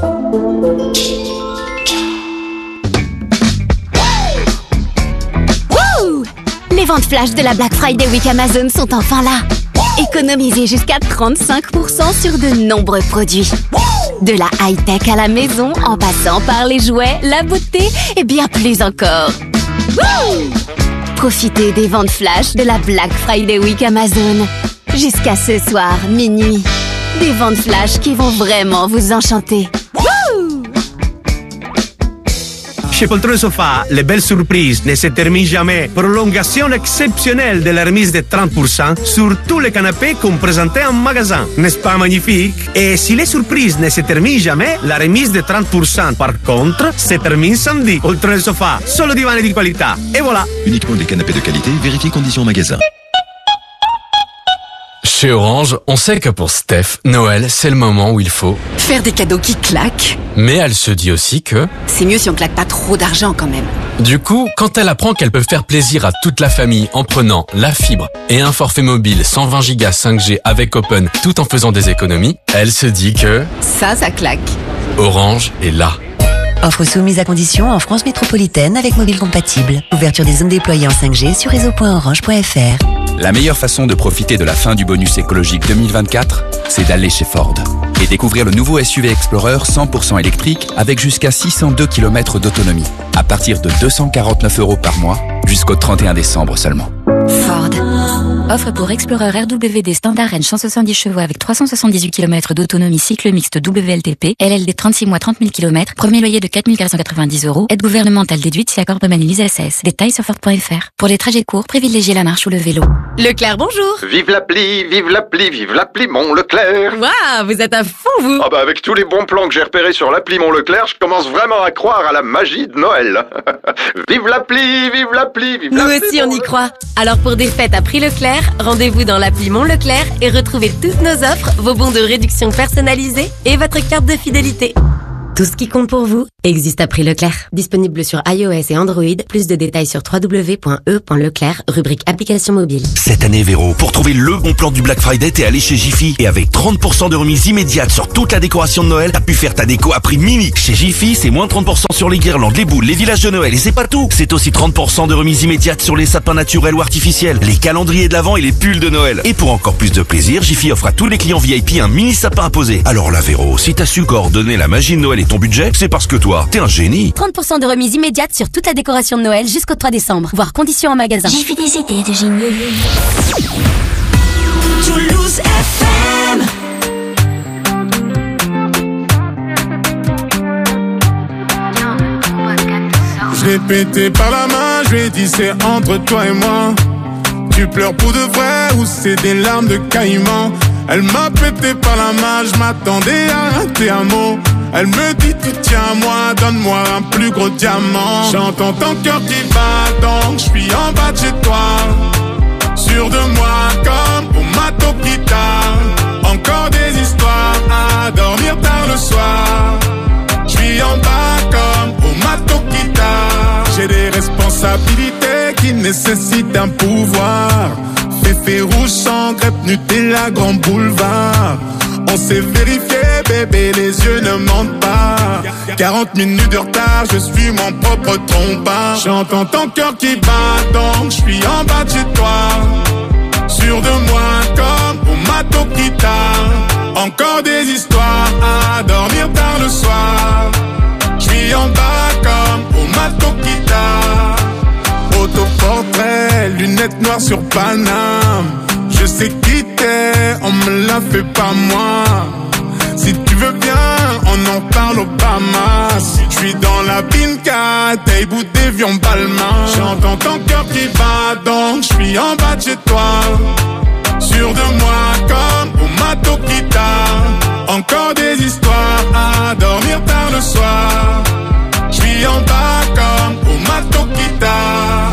Les ventes flash de la Black Friday Week Amazon sont enfin là. Économisez jusqu'à trente-cinq pour cent sur de nombreux produits. De la high-tech à la maison, en passant par les jouets, la beauté et bien plus encore. Wouh! Profitez des ventes flash de la Black Friday Week Amazon. Jusqu'à ce soir, minuit. Des ventes flash qui vont vraiment vous enchanter. Wouh! Chez Poltrone Sofa, les belles surprises ne se terminent jamais. Prolongation exceptionnelle de la remise de trente pour cent sur tous les canapés qu'on présentait en magasin. N'est-ce pas magnifique? Et si les surprises ne se terminent jamais, la remise de trente pour cent par contre se termine samedi. Poltrone Sofa, solo divani di qualità. Et voilà. Uniquement des canapés de qualité, vérifiez conditions magasin. Chez Orange, on sait que pour Steph, Noël, c'est le moment où il faut faire des cadeaux qui claquent. Mais elle se dit aussi que c'est mieux si on claque pas trop d'argent quand même. Du coup, quand elle apprend qu'elle peut faire plaisir à toute la famille en prenant la fibre et un forfait mobile cent vingt gigas cinq G avec Open tout en faisant des économies, elle se dit que ça, ça claque. Orange est là. Offre soumise à condition en France métropolitaine avec mobile compatible. Ouverture des zones déployées en cinq G sur réseau point orange point f r. La meilleure façon de profiter de la fin du bonus écologique deux mille vingt-quatre, c'est d'aller chez Ford. Et découvrir le nouveau S U V Explorer cent pour cent électrique avec jusqu'à six cent deux kilomètres d'autonomie. À partir de deux cent quarante-neuf euros par mois, jusqu'au trente et un décembre seulement. Ford. Offre pour Explorer R W D Standard Range cent soixante-dix chevaux avec trois cent soixante-dix-huit kilomètres d'autonomie cycle mixte W L T P, L L D trente-six mois trente mille kilomètres, premier loyer de quatre mille quatre cent quatre-vingt-dix euros, aide gouvernementale déduite si accord Manilise S S. Détails sur Ford point F R. Pour les trajets courts, privilégiez la marche ou le vélo. Leclerc, bonjour. Vive l'appli, vive l'appli, vive l'appli Mon Leclerc. Waouh, vous êtes à fond, vous. Ah bah avec tous les bons plans que j'ai repérés sur l'appli Mon Leclerc, je commence vraiment à croire à la magie de Noël. Vive l'appli, vive l'appli, vive Nous l'appli. aussi, on y croit. Alors pour des fêtes à prix Leclerc, rendez-vous dans l'appli Mon Leclerc et retrouvez toutes nos offres, vos bons de réduction personnalisés et votre carte de fidélité. Tout ce qui compte pour vous existe à prix Leclerc. Disponible sur iOS et Android. Plus de détails sur w w w point e point leclerc, rubrique application mobile. Cette année, Véro, pour trouver le bon plan du Black Friday, t'es allé chez Jiffy. Et avec trente pour cent de remise immédiate sur toute la décoration de Noël, t'as pu faire ta déco à prix mini. Chez Jiffy, c'est moins trente pour cent sur les guirlandes, les boules, les villages de Noël. Et c'est pas tout. C'est aussi trente pour cent de remise immédiate sur les sapins naturels ou artificiels, les calendriers de l'Avent et les pulls de Noël. Et pour encore plus de plaisir, Jiffy offre à tous les clients V I P un mini sapin à poser. Alors là, Véro, si t'as su coordonner la magie de Noël et ton budget, c'est parce que toi, t'es un génie. trente pour cent de remise immédiate sur toute la décoration de Noël jusqu'au trois décembre. Voir conditions en magasin. J'ai fait des idées de génie. Toulouse F M. Je l'ai pété par la main, je lui ai dit c'est entre toi et moi. Tu pleures pour de vrai ou c'est des larmes de caïman? Elle m'a pété par la main, je m'attendais à rater un mot. Elle me dit tu tiens à moi, donne-moi un plus gros diamant. J'entends ton cœur qui bat donc je suis en bas de chez toi. Sûr de moi comme pour Mato Guitare. Encore des histoires à dormir tard le soir. Je suis en bas comme pour Mato Guitare. J'ai des responsabilités qui nécessitent un pouvoir. Féfé rouge sans crêpe Nutella grand boulevard. On s'est vérifié bébé, les yeux ne mentent pas. quarante minutes de retard, je suis mon propre trompeur. J'entends ton cœur qui bat donc je suis en bas de chez toi. Sûr de moi comme pour Mato Guitare. Encore des histoires à dormir tard le soir. Je suis en bas comme pour Mato Guitare. Autoportrait, lunettes noires sur Paname. Je sais qui t'es, on me l'a fait pas moi. Si tu veux bien, on en parle au Bahamas. Je suis dans la Pinka, t'es bout d'évion Balmain. J'entends ton cœur qui bat donc je suis en bas de chez toi. Sûr de moi comme pour Mato Guitare. Encore des histoires à dormir tard le soir. Je suis en bas comme pour Mato Guitare.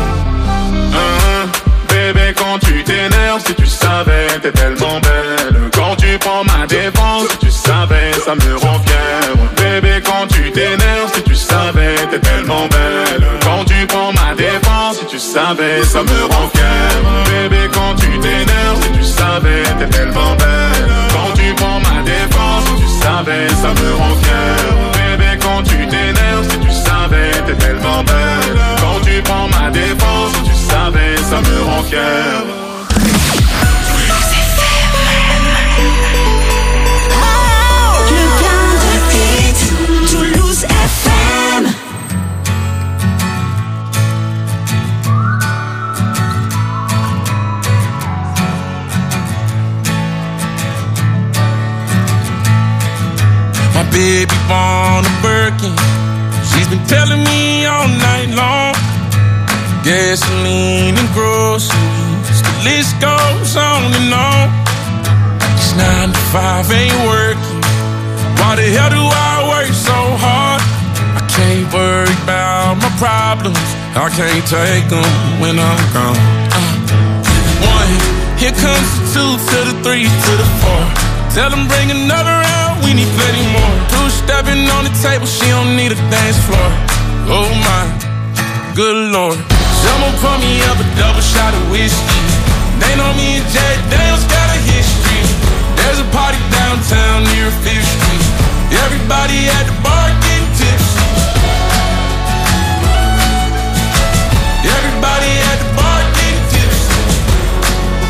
Hein, bébé quand tu t'énerves, si tu savais t'es tellement belle. Quand tu prends ma défense, si tu savais ça me rend fier. Bébé quand tu t'énerves, si tu savais t'es tellement belle. Quand tu prends ma défense, si tu savais ça me rend fier. Bébé quand tu t'énerves, si tu savais t'es tellement belle. Quand tu prends ma défense, si tu savais ça me rend fier. Bébé quand tu t'énerves, si tu savais t'es tellement belle. Quand tu prends ma défense, si tu savais ça me rend fier. Toulouse F M. My baby born a Birkin. She's been telling me all night long. Gasoline and groceries, the list goes on and on. This nine to five ain't working. Why the hell do I work so hard? I can't worry about my problems. I can't take them when I'm gone. Uh, one, here comes the two to the three to the four. Tell them bring another round, we need plenty more. Two stepping on the table, she don't need a dance floor. Oh my, good lord. Someone pour me up a double shot of whiskey. They know me and Jack Daniels got a history. There's a party downtown near Fifth Street. Everybody at the bar getting tipsy. Everybody at the bar getting tipsy.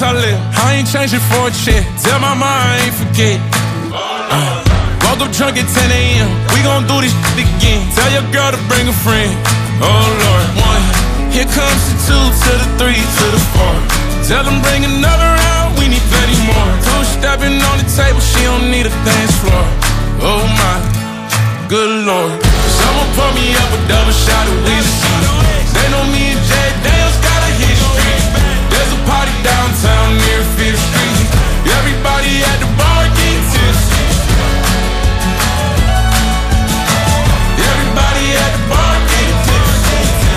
I live. I ain't changing for a check. Tell my mom I ain't forget. Uh, woke up drunk at ten a.m. We gon' do this shit again. Tell your girl to bring a friend. Oh Lord, one. Here comes the two to the three to the four. Tell them bring another round. We need plenty more. Two stepping on the table. She don't need a dance floor. Oh my, good Lord. Someone pour me up a double shot of whiskey. They know me and Jay Daniels got a history. There's a party downtown near Fifth Street. Everybody at the bar get tipsy. Everybody at the bar get tipsy.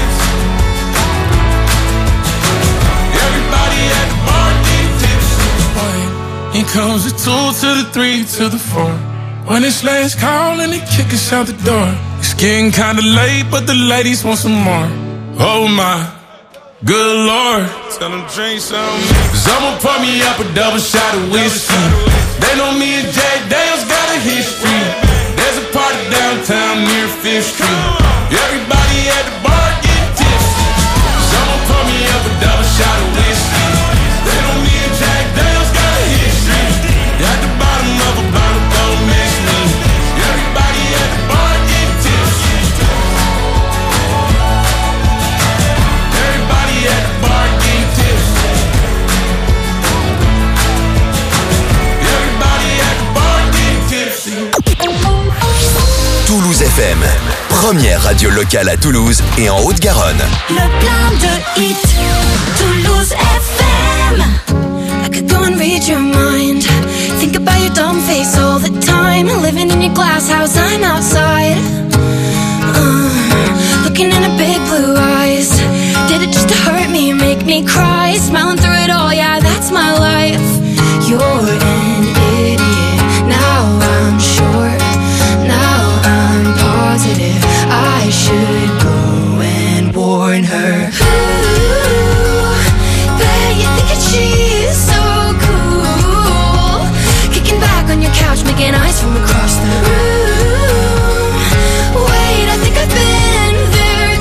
Everybody at the bar get tipsy. Here comes the two to the three to the four. When it's last call and they kick us out the door. It's getting kinda late, but the ladies want some more. Oh my, good Lord. Tell them drink some. Someone pour me up a double shot of whiskey. They know me and Jay Daniels got a history. There's a party downtown near Fifth Street. Everybody at the bar get tipsy. Someone pour me up a double shot of whiskey. They know me and Jay Daniels got a history. At the bottom of a bottle, don't miss me. Everybody at the bar get tipsy. Everybody at the bar get tipsy. Everybody at the bar get tipsy. Toulouse F M, première radio locale à Toulouse et en Haute-Garonne. Le plein de hits, Toulouse F M. I could go and read your mind. Think about your dumb face all the time. Living in your glass house, I'm outside. Uh, looking in her big blue eyes. Did it just to hurt me, make me cry? Smiling through it all, yeah, that's my life. You're an idiot, now I'm sure. Now I'm positive I should go and warn her. Ooh, bet you think that she's so cool. Kicking back on your couch, making eyes from across the room. Wait, I think I've been there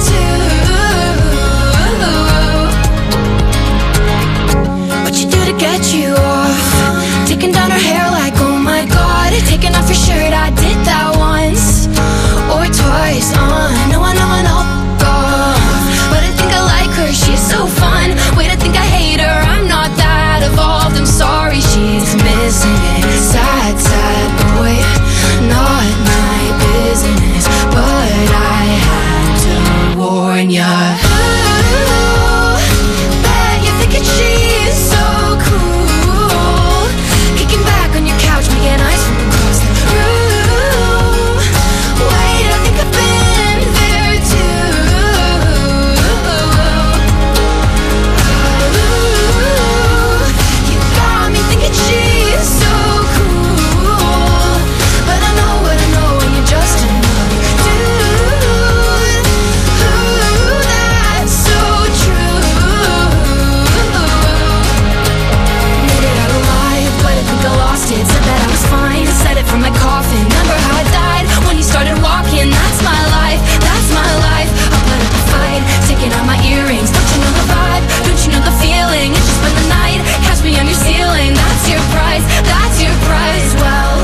too. What you do to get you off? Taking down her hair like, oh my god. Taking off your shirt, I did that once or twice. Uh, no, I know, I know. Oh, but I think I like her, she's so fun. Wait, I think I hate her, I'm not that evolved. I'm sorry, she's missing it. Sad, sad boy, not my business, but I had to warn ya. Ooh, bet you're thinking she's so cool. Kicking back on your couch, making eyes from across the room. Wait, I think I've been there too. Ooh, you got me thinking she's so cool. But I know what I know when you're just another dude. Ooh, that's so true. Made it out alive, but I think I lost it. Said that I was fine, said it from my coffin. Remember how I died when you started walking? That's my life, that's my life. I'll put up a fight, taking out my earrings. Don't you know the vibe? Don't you know the feeling? It's just spend the night, catch me on your ceiling. That's your price, that's your price. Well,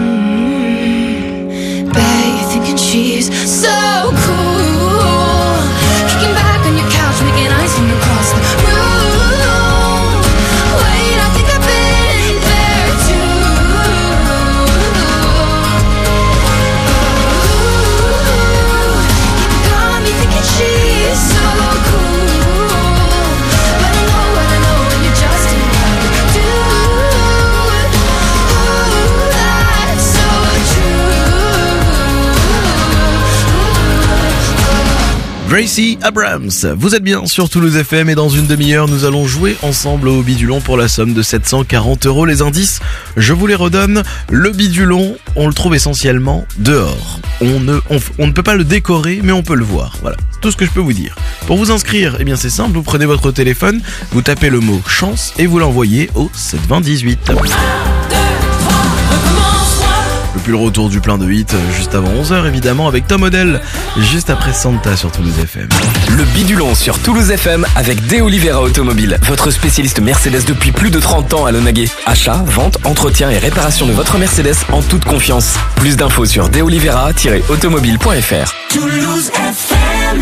mm, bet you're thinking she's so cool. Kicking back on your couch, making eyes from across the room. Wait, I think I've been there too. Ooh, you got me thinking she's so cool. But I know what I know when you're just another dude. Ooh, that's so true. Gracie Abrams, vous êtes bien sur Toulouse F M et dans une demi-heure nous allons jouer ensemble au bidulon pour la somme de sept cent quarante euros. Les indices, je vous les redonne. Le bidulon, on le trouve essentiellement dehors. On ne, on, on ne peut pas le décorer mais on peut le voir. Voilà, tout ce que je peux vous dire. Pour vous inscrire, eh bien c'est simple, vous prenez votre téléphone, vous tapez le mot chance et vous l'envoyez au sept vingt dix-huit. Le plus le retour du plein de hits juste avant onze heures évidemment avec Tom Odell, juste après Santa sur Toulouse F M. Le Bidulon sur Toulouse F M avec De Oliveira Automobile, votre spécialiste Mercedes depuis plus de trente ans à Lonnaguet. Achat, vente, entretien et réparation de votre Mercedes en toute confiance. Plus d'infos sur de oliveira tiret automobile point f r. Toulouse F M.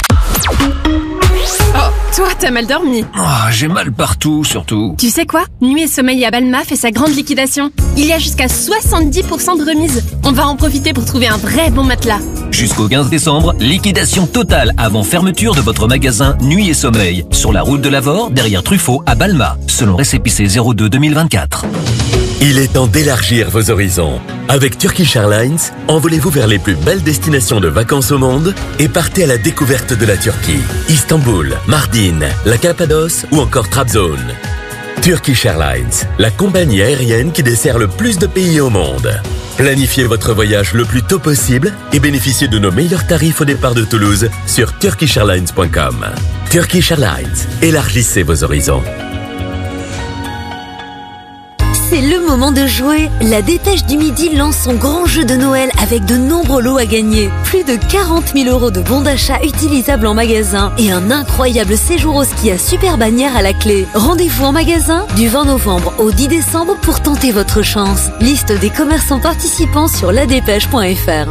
Oh, toi, t'as mal dormi. Oh, j'ai mal partout, surtout. Tu sais quoi? Nuit et Sommeil à Balma fait sa grande liquidation. Il y a jusqu'à soixante-dix pour cent de remise. On va en profiter pour trouver un vrai bon matelas. Jusqu'au quinze décembre, liquidation totale avant fermeture de votre magasin Nuit et Sommeil. Sur la route de Lavore, derrière Truffaut, à Balma. Selon récépissé zéro deux deux mille vingt-quatre. Il est temps d'élargir vos horizons. Avec Turkish Airlines, envolez-vous vers les plus belles destinations de vacances au monde et partez à la découverte de la Turquie. Istanbul, Mardin, la Cappadoce ou encore Trabzon. Turkish Airlines, la compagnie aérienne qui dessert le plus de pays au monde. Planifiez votre voyage le plus tôt possible et bénéficiez de nos meilleurs tarifs au départ de Toulouse sur turkish airlines point com. Turkish Airlines, élargissez vos horizons. C'est le moment de jouer. La Dépêche du Midi lance son grand jeu de Noël avec de nombreux lots à gagner. Plus de quarante mille euros de bons d'achat utilisables en magasin et un incroyable séjour au ski à Super Bagnères à la clé. Rendez-vous en magasin du vingt novembre au dix décembre pour tenter votre chance. Liste des commerçants participants sur la dépêche point f r.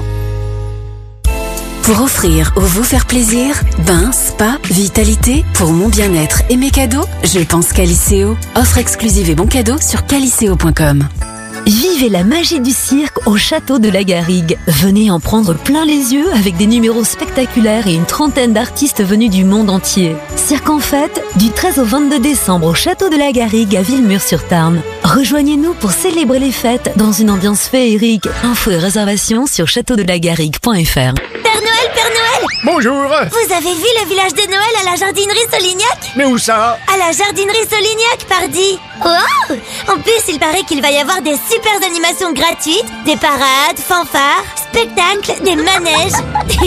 Pour offrir ou vous faire plaisir, bain, spa, vitalité, pour mon bien-être et mes cadeaux, je pense Caliceo. Offre exclusive et bons cadeaux sur caliceo point com. Vivez la magie du cirque au château de la Garrigue. Venez en prendre plein les yeux avec des numéros spectaculaires et une trentaine d'artistes venus du monde entier. Cirque en fête, du treize au vingt-deux décembre au château de la Garrigue à Villemur-sur-Tarn. Rejoignez-nous pour célébrer les fêtes dans une ambiance féerique. Infos et réservations sur château de la garrigue point f r. Père Noël, Père Noël! Bonjour! Vous avez vu le village de Noël à la jardinerie Solignac? Mais où ça? À la jardinerie Solignac, pardi! Oh! En plus, il paraît qu'il va y avoir des super animations gratuites, des parades, fanfares, spectacles, des manèges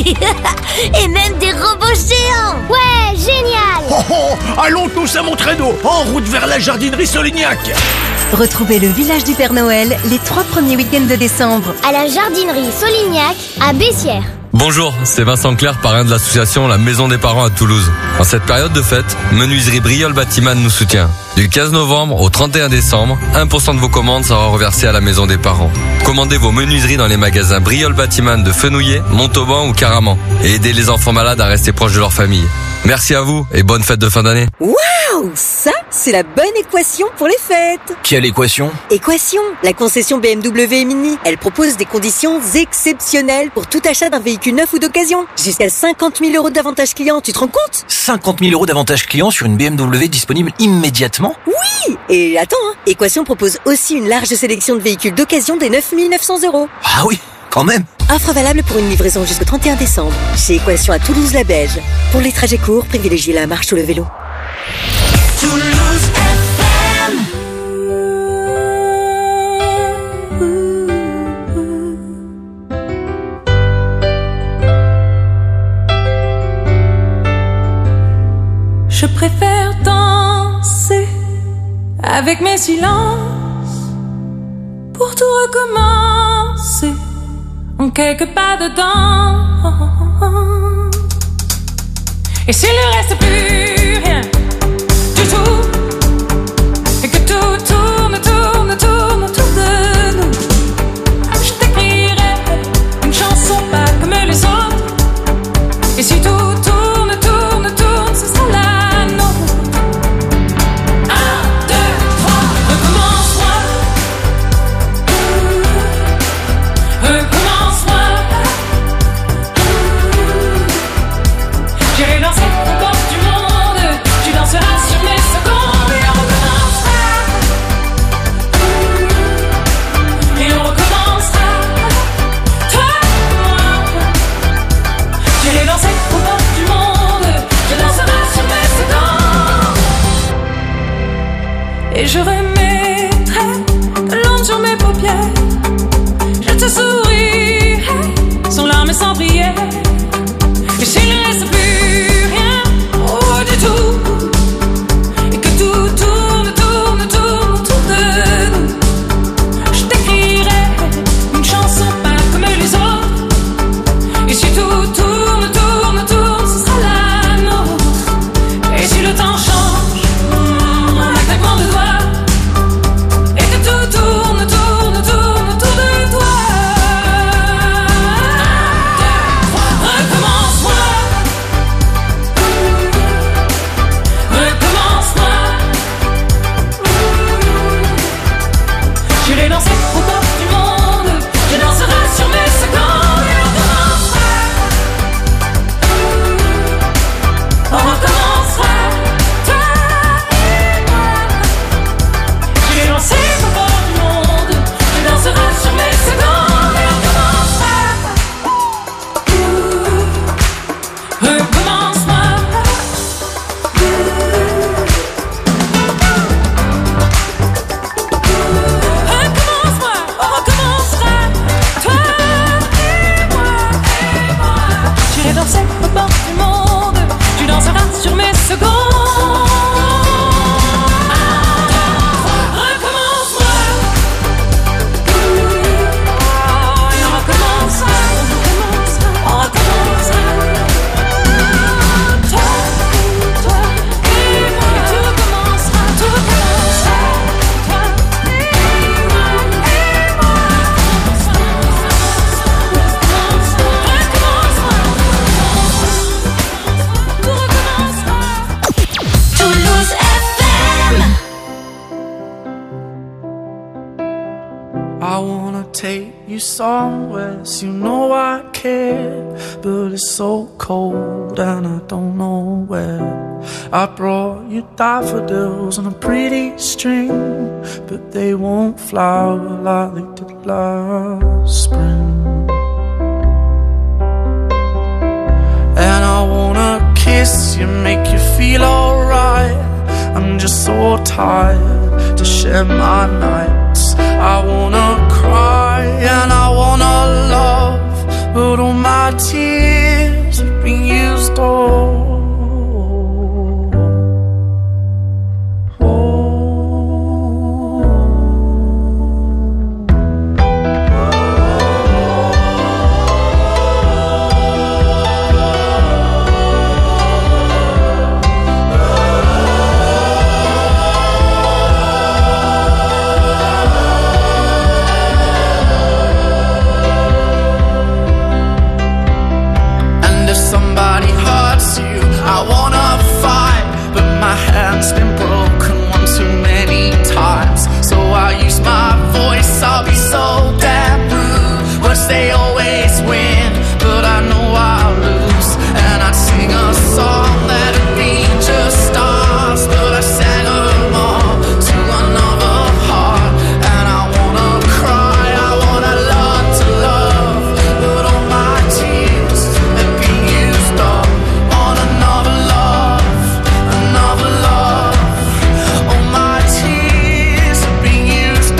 et même des robots géants! Ouais, génial! Oh, oh, allons tous à mon traîneau, en route vers la jardinerie Solignac! Retrouvez le village du Père Noël les trois premiers week-ends de décembre. À la jardinerie Solignac, à Bessières. Bonjour, c'est Vincent Clerc, parrain de l'association La Maison des Parents à Toulouse. En cette période de fête, Menuiserie Briol Bâtiment nous soutient. Du quinze novembre au trente et un décembre, un pour cent de vos commandes sera reversé à la Maison des Parents. Commandez vos menuiseries dans les magasins Briol Bâtiment de Fenouillet, Montauban ou Caraman et aidez les enfants malades à rester proches de leur famille. Merci à vous et bonne fête de fin d'année. Waouh, ça, c'est la bonne équation pour les fêtes. Quelle équation? Équation, la concession B M W et Mini. Elle propose des conditions exceptionnelles pour tout achat d'un véhicule neuf ou d'occasion. Jusqu'à cinquante mille euros d'avantages clients, tu te rends compte? cinquante mille euros d'avantages clients sur une B M W disponible immédiatement? Oui. Et attends, hein, Équation propose aussi une large sélection de véhicules d'occasion des neuf mille neuf cents euros. Ah oui, quand même. Offre valable pour une livraison jusqu'au trente et un décembre. Chez Équation à Toulouse-la-Beige. Pour les trajets courts, privilégiez la marche ou le vélo. Toulouse F M. Je préfère danser avec mes silences pour tout recommencer en quelques pas dedans. Et s'il ne reste plus rien du tout et que tout tourne, tourne, tourne autour de nous, je t'écrirai une chanson pas comme les autres. Et si tout tourne, tourne, tourne, ce sera la nôtre. Un, deux, trois, recommence-moi. Recommence-moi. J'irai danser aux portes du monde. Tu danseras sur mes secondes et on recommencera. Et on recommencera. Toi et moi. J'irai danser aux portes du monde. Je danserai sur mes secondes. Et je remettrai de l'ombre sur mes paupières. Je te sourirai sans larmes et sans prière. Et s'il ne reste plus rien, oh du tout, et que tout tourne, tourne, tourne autour de nous, je t'écrirai une chanson dansé au bord du monde, je danserai sur mes secondes et on commencera. On recommencera, toi et moi. J'ai dansé au bord du monde, je danserai sur mes secondes et on commencera. Recommence-moi. Recommence-moi, on recommencera. Toi et moi, et moi. J'irai danser au bord du monde, tu danseras sur mes secondes. Recommence-moi. Et on recommencera, on recommencera. Toi, toi et moi, tout recommencera, tout recommencera. Toi et moi, et moi. Tout recommencera. Toulouse F M. I wanna take you somewhere, so you know I care, but it's so cold and I don't know where. I brought you daffodils on a pretty string, but they won't flower like they did last spring. And I wanna kiss you, make you feel alright. I'm just so tired to share my nights